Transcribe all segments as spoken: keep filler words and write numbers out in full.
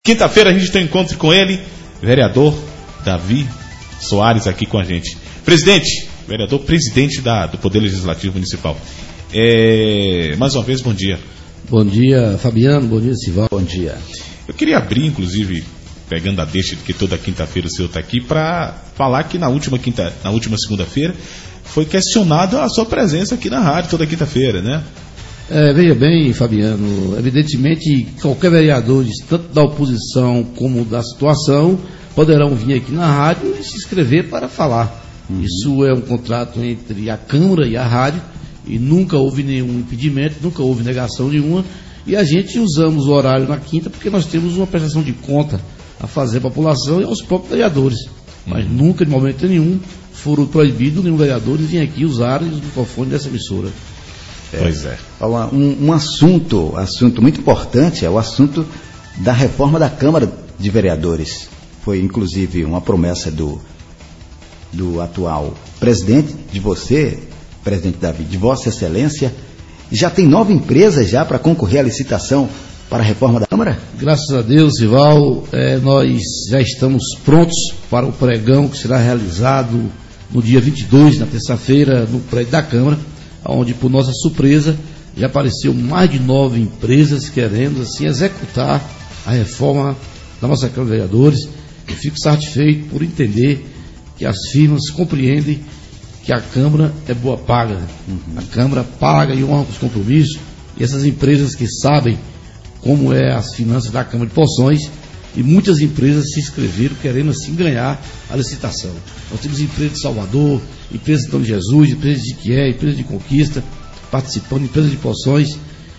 Quinta-feira a gente tem um encontro com ele, vereador Davi Soares, aqui com a gente. Presidente, vereador presidente da, do Poder Legislativo Municipal. É, mais uma vez, bom dia. Bom dia, Fabiano, bom dia, Sival. Bom dia. Eu queria abrir, inclusive, pegando a deixa de que toda quinta-feira o senhor está aqui, para falar que na última, quinta, na última segunda-feira foi questionado a sua presença aqui na rádio toda quinta-feira, né? É, veja bem, Fabiano, evidentemente qualquer vereador, tanto da oposição como da situação, poderão vir aqui na rádio e se inscrever para falar. Uhum. Isso é um contrato entre a Câmara e a rádio, e nunca houve nenhum impedimento, nunca houve negação nenhuma, e a gente usamos o horário na quinta porque nós temos uma prestação de conta a fazer à população e aos próprios vereadores. Mas uhum. nunca, de momento nenhum, foram proibidos nenhum vereador de vir aqui usar os microfones dessa emissora. É, pois é. Um, um assunto, assunto muito importante é o assunto da reforma da Câmara de Vereadores. Foi inclusive uma promessa do, do atual presidente, de você, presidente Davi, de Vossa Excelência. Já tem nove empresas já para concorrer à licitação para a reforma da Câmara? Graças a Deus, Sival, é, nós já estamos prontos para o pregão que será realizado no dia vinte e dois, na terça-feira, no prédio da Câmara, onde, por nossa surpresa, já apareceu mais de nove empresas querendo assim executar a reforma da nossa Câmara de Vereadores. Eu fico satisfeito por entender que as firmas compreendem que a Câmara é boa paga. Uhum. A Câmara paga e honra os compromissos, e essas empresas que sabem como é as finanças da Câmara de Poções, e muitas empresas se inscreveram querendo assim ganhar a licitação. Nós temos empresas de Salvador, empresas de Antônio Jesus, empresas de Iquié, empresas de Conquista, participando, empresas de Poções,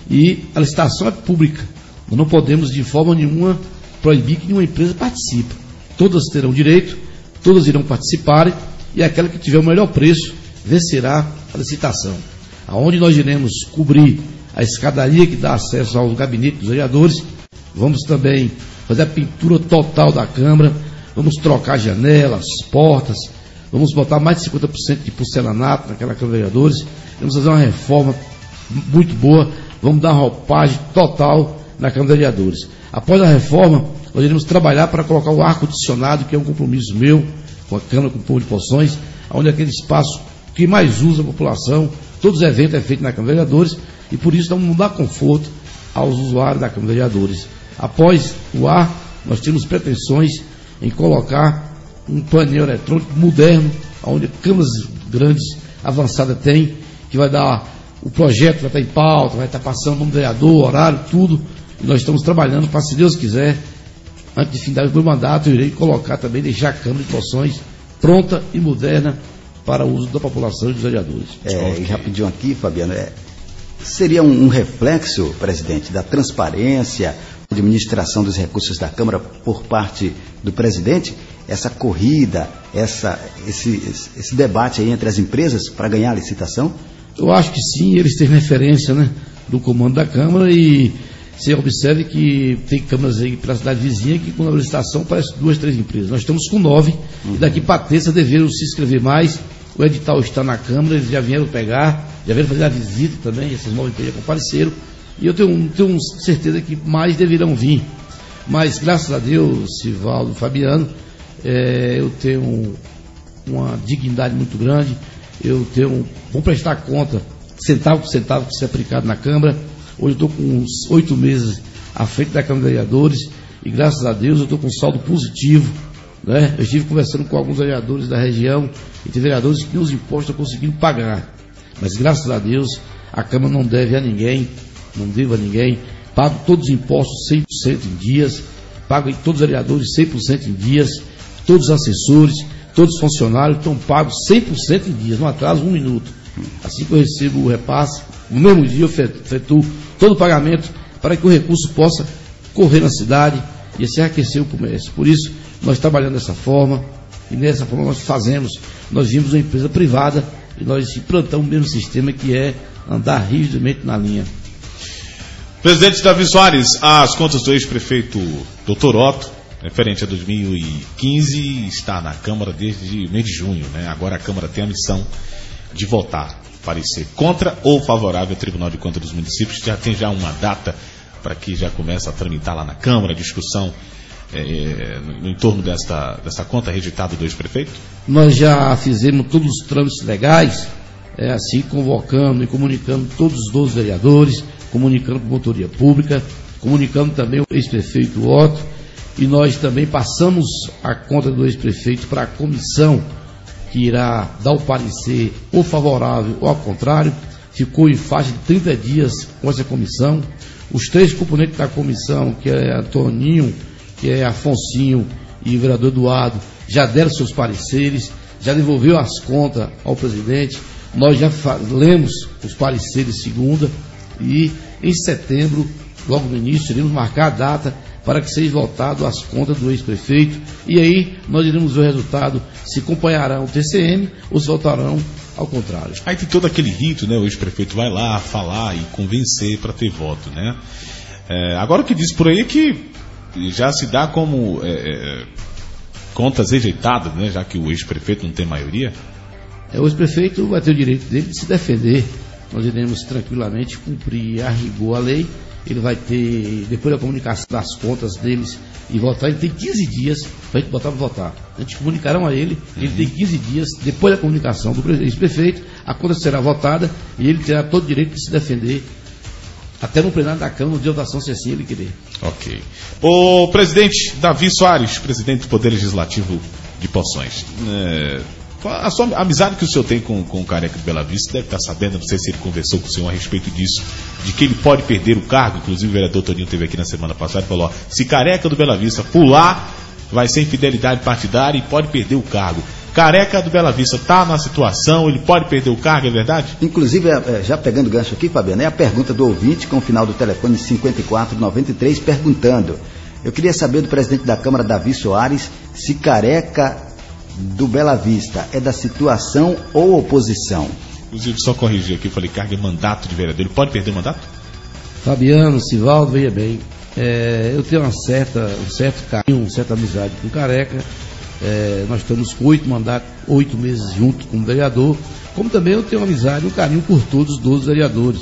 e a licitação é pública. Nós não podemos de forma nenhuma proibir que nenhuma empresa participe. Todas terão direito, todas irão participar, e aquela que tiver o melhor preço vencerá a licitação. Aonde nós iremos cobrir a escadaria que dá acesso ao gabinete dos vereadores, vamos também fazer a pintura total da Câmara, vamos trocar janelas, portas, vamos botar mais de cinquenta por cento de porcelanato naquela Câmara de Vereadores, vamos fazer uma reforma muito boa, vamos dar roupagem total na Câmara de Vereadores. Após a reforma, nós iremos trabalhar para colocar o ar-condicionado, que é um compromisso meu com a Câmara, com o povo de Poções, onde é aquele espaço que mais usa a população, todos os eventos é feito na Câmara de Vereadores, e por isso vamos dar conforto aos usuários da Câmara de Vereadores. Após o ar, nós temos pretensões em colocar um painel eletrônico moderno, onde câmaras grandes, avançadas tem, que vai dar, o projeto vai estar em pauta, vai estar passando o nome do vereador, horário, tudo, e nós estamos trabalhando para, se Deus quiser, antes de findar o meu mandato, eu irei colocar também, deixar a Câmara de Poções pronta e moderna para o uso da população e dos vereadores. É, e rapidinho aqui, Fabiano, é, seria um, um reflexo, presidente, da transparência, administração dos recursos da Câmara por parte do presidente, essa corrida, essa, esse, esse debate aí entre as empresas para ganhar a licitação? Eu acho que sim, eles têm referência, né, do comando da Câmara, e você observe que tem câmaras aí para a cidade vizinha que com a licitação parece duas, três empresas. Nós estamos com nove, uhum. E daqui para terça deveram se inscrever mais. O edital está na Câmara, eles já vieram pegar, já vieram fazer a visita também, essas nove empresas já compareceram. E eu tenho, tenho certeza que mais deverão vir. Mas, graças a Deus, Sivaldo, Fabiano, é, eu tenho uma dignidade muito grande, eu tenho, vou prestar conta, centavo por centavo que se é aplicado na Câmara. Hoje eu estou com uns oito meses à frente da Câmara de Vereadores, e graças a Deus eu estou com um saldo positivo, né? Eu estive conversando com alguns vereadores da região, e tem vereadores que os impostos estão conseguindo pagar. Mas, graças a Deus, a Câmara não deve a ninguém, não devo a ninguém, pago todos os impostos cem por cento em dias, pago em todos os vereadores cem por cento em dias, todos os assessores, todos os funcionários estão pagos cem por cento em dias, não atraso um minuto. Assim que eu recebo o repasse, no mesmo dia eu efetuo todo o pagamento para que o recurso possa correr na cidade e se aquecer o comércio. Por isso, nós trabalhamos dessa forma, e nessa forma nós fazemos, nós vimos uma empresa privada e nós implantamos o mesmo sistema, que é andar rigidamente na linha. Presidente Davi Soares, as contas do ex-prefeito doutor Otto, referente a dois mil e quinze, está na Câmara desde mês de junho, né? Agora a Câmara tem a missão de votar, parecer contra ou favorável ao Tribunal de Contas dos Municípios. Já tem já uma data para que já comece a tramitar lá na Câmara a discussão é, no entorno desta, dessa conta rejeitada do ex-prefeito? Nós já fizemos todos os trâmites legais, é, assim convocando e comunicando todos os doze vereadores, comunicando com a promotoria pública, comunicando também o ex-prefeito Otto, e nós também passamos a conta do ex-prefeito para a comissão que irá dar o parecer ou favorável ou ao contrário. Ficou em faixa de trinta dias com essa comissão. Os três componentes da comissão, que é Antoninho, que é Afonsinho e o vereador Eduardo, já deram seus pareceres, já devolveu as contas ao presidente. Nós já lemos os pareceres segunda e em setembro, logo no início, iremos marcar a data para que seja votado as contas do ex-prefeito, e aí nós iremos ver o resultado, se acompanharão o T C M ou se votarão ao contrário. Aí tem todo aquele rito, né? O ex-prefeito vai lá falar e convencer para ter voto, né? É, agora o que diz por aí é que já se dá como é, é, contas rejeitadas, né? Já que o ex-prefeito não tem maioria. É, o ex-prefeito vai ter o direito dele de se defender. Nós iremos tranquilamente cumprir a rigor a lei. Ele vai ter, depois da comunicação das contas deles e votar, ele tem quinze dias para a gente botar para votar. A gente comunicarão a ele, ele uhum. tem quinze dias, depois da comunicação do ex-prefeito, a conta será votada e ele terá todo o direito de se defender até no plenário da Câmara, no dia de votação, se assim ele querer. Ok. O presidente Davi Soares, presidente do Poder Legislativo de Poções, é... a sua a amizade que o senhor tem com, com o Careca do Bela Vista, deve estar sabendo, não sei se ele conversou com o senhor a respeito disso, de que ele pode perder o cargo. Inclusive o vereador Toninho esteve aqui na semana passada e falou, ó, se Careca do Bela Vista pular, vai ser infidelidade partidária e pode perder o cargo. Careca do Bela Vista está na situação, ele pode perder o cargo, é verdade? Inclusive, já pegando gancho aqui, Fabiano, é a pergunta do ouvinte com o final do telefone cinquenta e quatro noventa e três, perguntando, eu queria saber do presidente da Câmara, Davi Soares, se Careca do Bela Vista é da situação ou oposição? Inclusive, só corrigir aqui, eu falei cargo e mandato de vereador, ele pode perder o mandato? Fabiano, Sivaldo, veja bem, é, eu tenho uma certa, um certo carinho, uma certa amizade com o Careca, é, nós estamos com oito mandatos, oito meses junto como vereador, como também eu tenho uma amizade, um carinho por todos os doze vereadores,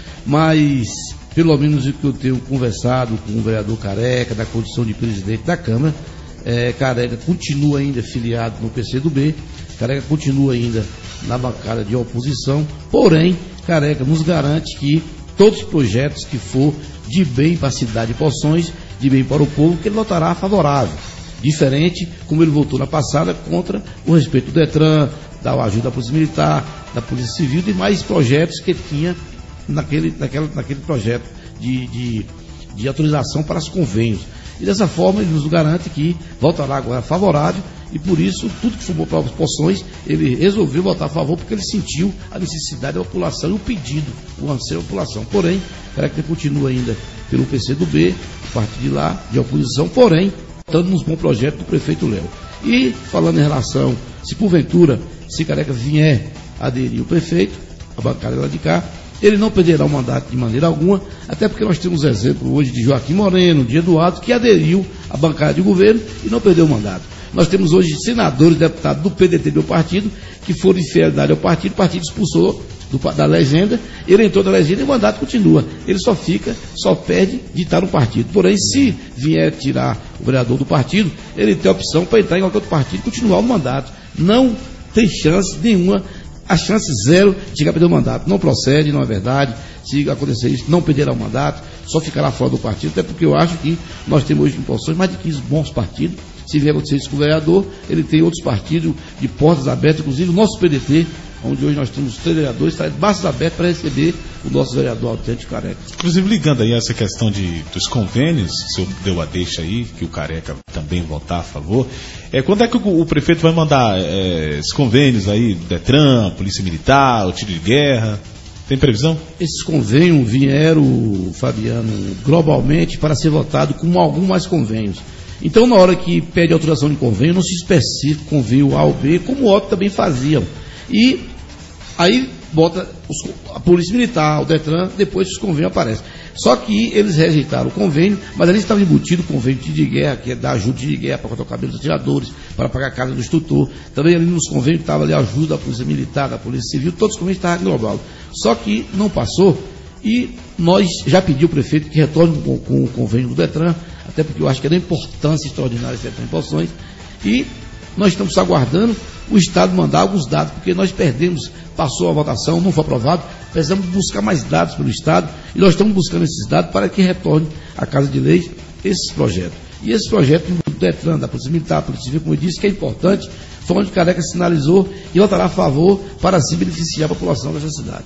mas pelo menos o que eu tenho conversado com o vereador Careca, da condição de presidente da Câmara, É, Careca continua ainda filiado no P C do B, Careca continua ainda na bancada de oposição, porém, Careca nos garante que todos os projetos que for de bem para a cidade de Poções, de bem para o povo, que ele votará favorável. Diferente como ele votou na passada contra o respeito do Detran, da ajuda da Polícia Militar, da Polícia Civil e demais projetos que ele tinha naquele, naquela, naquele projeto de, de, de autorização para os convênios. E dessa forma ele nos garante que voltará agora favorável e por isso tudo que for bom para as Poções ele resolveu votar a favor porque ele sentiu a necessidade da população e o pedido, o anseio da população. Porém, Careca continua ainda pelo P C do B, a partir de lá, de oposição, porém, estando nos bons projetos do prefeito Léo. E falando em relação, se porventura, se Careca vier aderir o prefeito, a bancada lá de cá, ele não perderá o mandato de maneira alguma, até porque nós temos exemplo hoje de Joaquim Moreno, de Eduardo, que aderiu à bancada de governo e não perdeu o mandato. Nós temos hoje senadores, deputados do P D T do partido, que foram de fidelidade ao partido, o partido expulsou do, da legenda, ele entrou da legenda e o mandato continua. Ele só fica, só perde de estar no partido. Porém, se vier tirar o vereador do partido, ele tem a opção para entrar em qualquer outro partido e continuar o mandato. Não tem chance nenhuma, a chance zero de chegar a perder o mandato. Não procede, não é verdade. Se acontecer isso, não perderá o mandato, só ficará fora do partido, até porque eu acho que nós temos hoje em Poções mais de quinze bons partidos. Se vier acontecer isso com o vereador, ele tem outros partidos de portas abertas, inclusive o nosso P D T, onde hoje nós temos três vereadores, está de braços abertos para receber o nosso vereador autêntico Careca. Inclusive, ligando aí a essa questão de, dos convênios, o senhor deu a deixa aí, que o Careca também votar a favor. É, quando é que o, o prefeito vai mandar é, esses convênios aí, Detran, Polícia Militar, o tiro de guerra? Tem previsão? Esses convênios vieram, Fabiano, globalmente para ser votado como alguns mais convênios. Então, na hora que pede autorização de convênio, não se especifica convênio A ou B, como outros também faziam. E aí bota os, a Polícia Militar, o Detran, depois os convênios aparecem. Só que eles rejeitaram o convênio, mas ali estava embutido o convênio de guerra, que é dar ajuda de guerra para cortar o cabelo dos atiradores, para pagar a casa do instrutor. Também ali nos convênios estava ali a ajuda da Polícia Militar, da Polícia Civil, todos os convênios estavam global. Só que não passou, E nós já pedimos ao prefeito que retorne com, com o convênio do Detran, até porque eu acho que é da importância extraordinária esse Detran em Poções, e nós estamos aguardando o Estado mandar alguns dados, porque nós perdemos, passou a votação, não foi aprovado, precisamos buscar mais dados pelo Estado, e nós estamos buscando esses dados para que retorne à Casa de Leis esses projetos. E esse projeto do Detran, da Polícia Militar, da Polícia Civil, como eu disse, que é importante, foi onde Careca sinalizou e votará a favor para se beneficiar a população dessa cidade.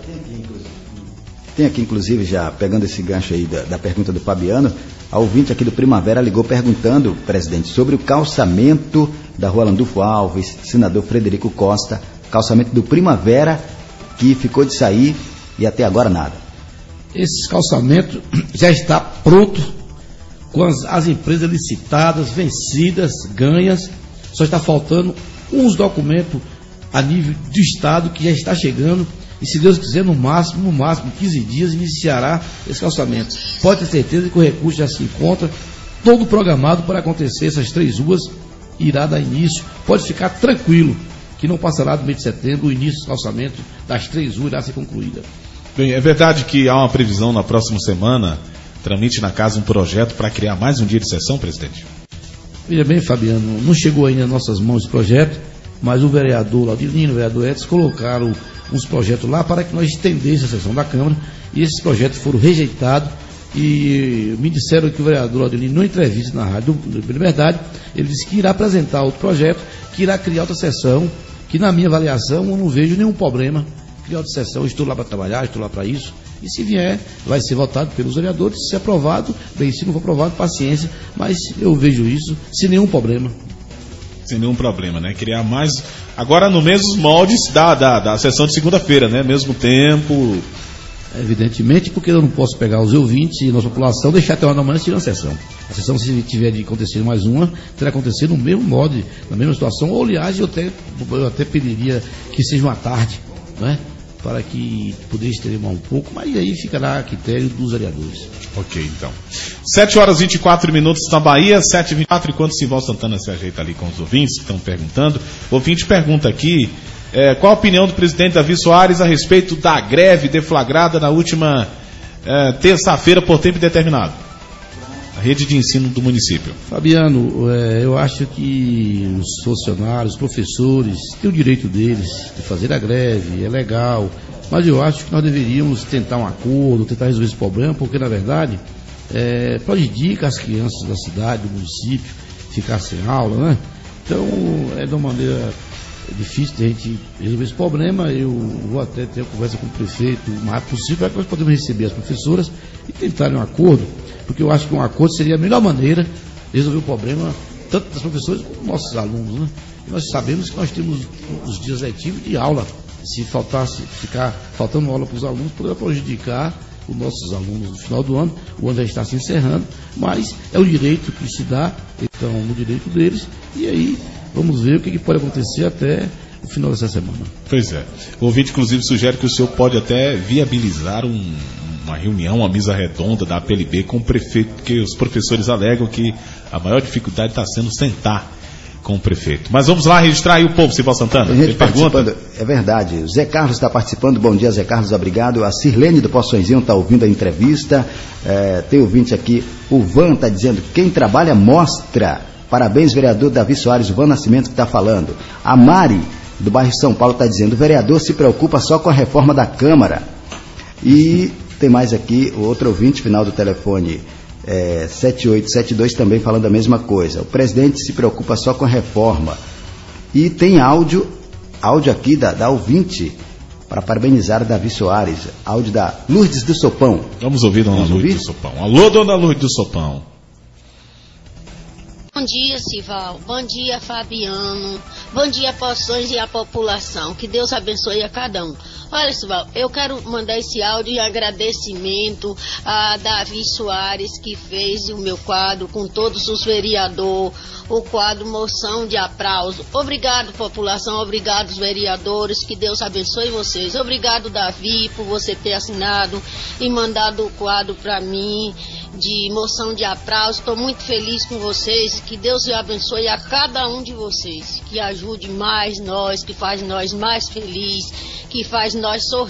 Tem aqui, inclusive, já pegando esse gancho aí da, da pergunta do Fabiano, a ouvinte aqui do Primavera ligou perguntando, presidente, sobre o calçamento da Rua Landulfo Alves, senador Frederico Costa, calçamento do Primavera, que ficou de sair e até agora nada. Esse calçamento já está pronto, com as, as empresas licitadas, vencidas, ganhas, só está faltando uns documentos a nível do Estado que já está chegando. E se Deus quiser, no máximo, no máximo, quinze dias, iniciará esse calçamento. Pode ter certeza que o recurso já se encontra todo programado para acontecer essas três ruas, irá dar início. Pode ficar tranquilo, que não passará do mês de setembro, o início do calçamento das três ruas irá ser concluída. Bem, é verdade que há uma previsão na próxima semana, tramite na casa um projeto para criar mais um dia de sessão, presidente? Veja bem, Fabiano, não chegou ainda nas nossas mãos esse projeto, mas o vereador Laudilino, o vereador Edson, colocaram uns projetos lá para que nós estendêssemos a sessão da Câmara, e esses projetos foram rejeitados, e me disseram que o vereador Laudilino, numa entrevista na Rádio do Liberdade, ele disse que irá apresentar outro projeto, que irá criar outra sessão, que na minha avaliação eu não vejo nenhum problema, criar outra sessão, estou lá para trabalhar, estou lá para isso, e se vier, vai ser votado pelos vereadores, se aprovado, bem, se não for aprovado, paciência, mas eu vejo isso sem nenhum problema. Sem nenhum problema, né? Criar mais. Agora no mesmos moldes da, da, da sessão de segunda-feira, né? Mesmo tempo. Evidentemente, porque eu não posso pegar os ouvintes e nossa população deixar até uma da manhã tirando a sessão. A sessão, se tiver de acontecer mais uma, terá acontecido no mesmo modo, na mesma situação, ou aliás, eu até, eu até pediria que seja uma tarde, né? Para que pudesse ter um pouco, mas aí ficará a critério dos vereadores. Ok, então. sete horas e vinte e quatro minutos na Bahia, sete e vinte e quatro, enquanto Sival Santana se ajeita ali com os ouvintes que estão perguntando. O ouvinte pergunta aqui, é, qual a opinião do presidente Davi Soares a respeito da greve deflagrada na última é, terça-feira por tempo indeterminado? A rede de ensino do município. Fabiano, é, eu acho que os funcionários, os professores, têm o direito deles de fazer a greve, é legal, mas eu acho que nós deveríamos tentar um acordo, tentar resolver esse problema, porque na verdade é, prejudica as crianças da cidade, do município, ficar sem aula, né? Então é de uma maneira difícil de a gente resolver esse problema. Eu vou até ter uma conversa com o prefeito o mais possível para que nós podemos receber as professoras e tentar um acordo, porque eu acho que um acordo seria a melhor maneira de resolver o problema, tanto das professoras como dos nossos alunos, né? E nós sabemos que nós temos os dias letivos de aula. Se faltasse, ficar faltando aula para os alunos, poderia prejudicar os nossos alunos no final do ano. O ano já está se encerrando, mas é o direito que se dá, então, no direito deles, e aí vamos ver o que, que pode acontecer até o final dessa semana. Pois é. O ouvinte, inclusive, sugere que o senhor pode até viabilizar um, uma reunião, uma mesa redonda da A P L B com o prefeito, porque os professores alegam que a maior dificuldade está sendo sentar com o prefeito. Mas vamos lá registrar aí o povo, Sival Santana. Ele pergunta. É verdade. O Zé Carlos está participando. Bom dia, Zé Carlos, obrigado. A Sirlene do Poçõezinho está ouvindo a entrevista. É, tem ouvinte aqui. O Van está dizendo: quem trabalha mostra. Parabéns, vereador Davi Soares, o Van Nascimento que está falando. A Mari, do bairro São Paulo, está dizendo: o vereador se preocupa só com a reforma da Câmara. E tem mais aqui, o outro ouvinte, final do telefone é, sete oito sete dois, também falando a mesma coisa. O presidente se preocupa só com a reforma. E tem áudio, áudio aqui da, da ouvinte, para parabenizar Davi Soares. Áudio da Lourdes do Sopão. Vamos ouvir, dona Vamos Lourdes ouvir? do Sopão. Alô, dona Lourdes do Sopão. Bom dia, Sival. Bom dia, Fabiano. Bom dia, Poções e a população. Que Deus abençoe a cada um. Olha, Sival, eu quero mandar esse áudio em agradecimento a Davi Soares, que fez o meu quadro com todos os vereadores, o quadro Moção de Aplauso. Obrigado, população. Obrigado, os vereadores. Que Deus abençoe vocês. Obrigado, Davi, por você ter assinado e mandado o quadro para mim de moção de aplauso. Estou muito feliz com vocês. Que Deus abençoe a cada um de vocês, que ajude mais nós, que faz nós mais felizes, que faz nós sorrir.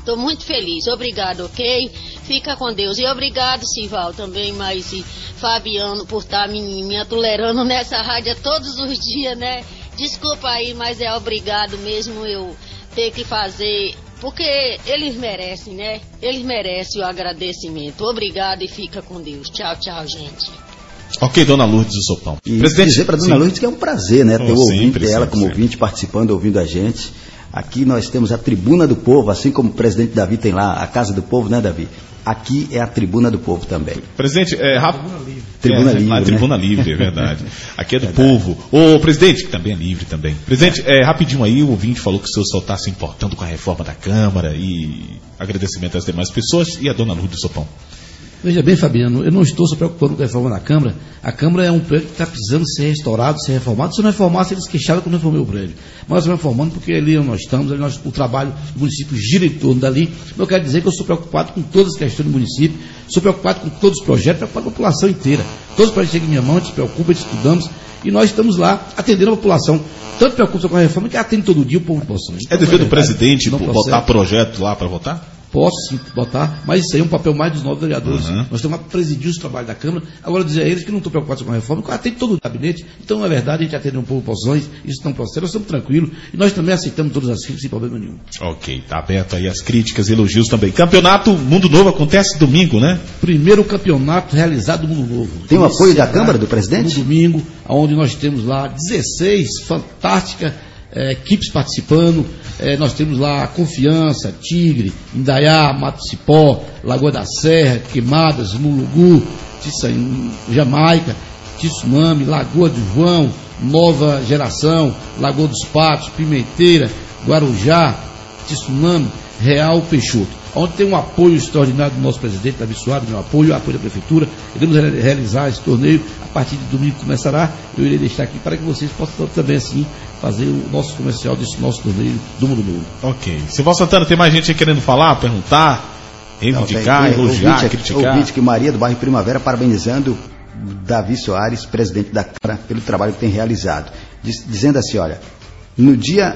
Estou muito feliz. Obrigado, ok? Fica com Deus. E obrigado, Sival, também, mas e Fabiano, por estar me, me atolerando nessa rádio todos os dias, né? Desculpa aí, mas é obrigado mesmo eu ter que fazer, porque eles merecem, né? Eles merecem o agradecimento. Obrigado e fica com Deus. Tchau, tchau, gente. Ok, dona Lourdes do Sopão. E Presidente, dizer para dona sim. Lourdes que é um prazer, né? Ter oh, o ouvinte sempre, dela sempre, como sempre. ouvinte, participando, ouvindo a gente. Aqui nós temos a Tribuna do Povo, assim como o presidente Davi tem lá a Casa do Povo, né, Davi? Aqui é a Tribuna do Povo também. Presidente, é rápido. Tribuna Livre. Tribuna é, Livre. A né? Tribuna Livre, é verdade. Aqui é do verdade. Povo. O presidente, que também é livre também. Presidente, é, rapidinho aí, o ouvinte falou que o senhor só está se importando com a reforma da Câmara e agradecimento às demais pessoas e a dona Lourdes do Sopão. Veja bem, Fabiano, eu não estou se preocupando com a reforma da Câmara. A Câmara é um prédio que está precisando ser restaurado, ser reformado. Se não reformasse, eles queixavam que eu não reformei o prédio. Mas nós estamos reformando porque ali nós estamos, ali nós, o trabalho do município gira em torno dali. Eu quero dizer que eu sou preocupado com todas as questões do município, sou preocupado com todos os projetos, preocupado com a população inteira. Todos os projetos chegam em minha mão, a gente se preocupa, a gente estudamos e nós estamos lá atendendo a população. Tanto preocupa com a reforma que atende todo dia o povo de Poções. É dever do presidente botar projeto lá para votar? Posso sim botar, mas isso aí é um papel mais dos novos vereadores. Uhum. Nós temos que presidir os trabalhos da Câmara. Agora dizer a eles que não estou preocupado com a reforma, que eu atendo todo o gabinete. Então, na verdade, a gente atende um pouco Poções, isso não procede, nós estamos tranquilos e nós também aceitamos todas as críticas sem problema nenhum. Ok, está aberto aí as críticas e elogios também. Campeonato Mundo Novo acontece domingo, né? Primeiro campeonato realizado no Mundo Novo. Tem o apoio da Câmara, do presidente? No domingo, onde nós temos lá dezesseis fantásticas É, equipes participando, é, nós temos lá Confiança, Tigre, Indaiá, Mato Cipó, Lagoa da Serra, Queimadas, Mulugu, Tissaim, Jamaica, Tsunami, Lagoa do João, Nova Geração, Lagoa dos Patos, Pimenteira, Guarujá, Tsunami, Real Peixoto, onde tem um apoio extraordinário do nosso presidente, Davi Soares, meu apoio, apoio da Prefeitura. Iremos realizar esse torneio, a partir de domingo começará, eu irei deixar aqui para que vocês possam também assim fazer o nosso comercial desse nosso torneio do Mundo Novo. Ok. Silval Santana, tem mais gente aí querendo falar, perguntar, reivindicar, Não, tem, elogiar, ouvinte, criticar? Ouvinte que Maria do bairro Primavera parabenizando Davi Soares, presidente da Câmara, pelo trabalho que tem realizado. Diz, dizendo assim, olha, no dia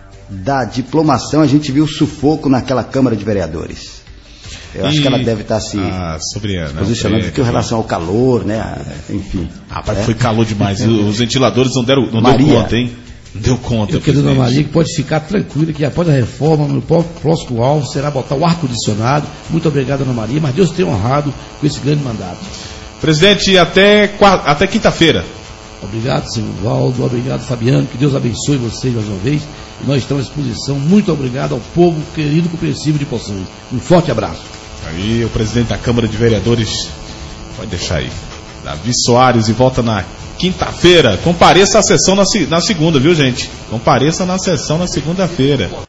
da diplomação a gente viu sufoco naquela Câmara de Vereadores. Eu e... acho que ela deve estar se ah, sobre, não, posicionando é, com relação ao calor, né? Enfim. Rapaz, é. Foi calor demais. Os ventiladores não deram não Maria, deu conta, hein? Não deu conta. Eu quero, dona Maria, que pode ficar tranquila que após a reforma, no próximo alvo será botar o ar-condicionado. Muito obrigado, dona Maria, mas Deus tem honrado com esse grande mandato. Presidente, até, até quinta-feira. Obrigado, senhor Valdo, obrigado, Fabiano, que Deus abençoe vocês mais uma vez. E nós estamos à disposição. Muito obrigado ao povo querido e compreensivo de Poções. Um forte abraço. Aí, o presidente da Câmara de Vereadores, pode deixar aí, Davi Soares, e volta na quinta-feira. Compareça à sessão na, na segunda, viu, gente? Compareça na sessão na segunda-feira.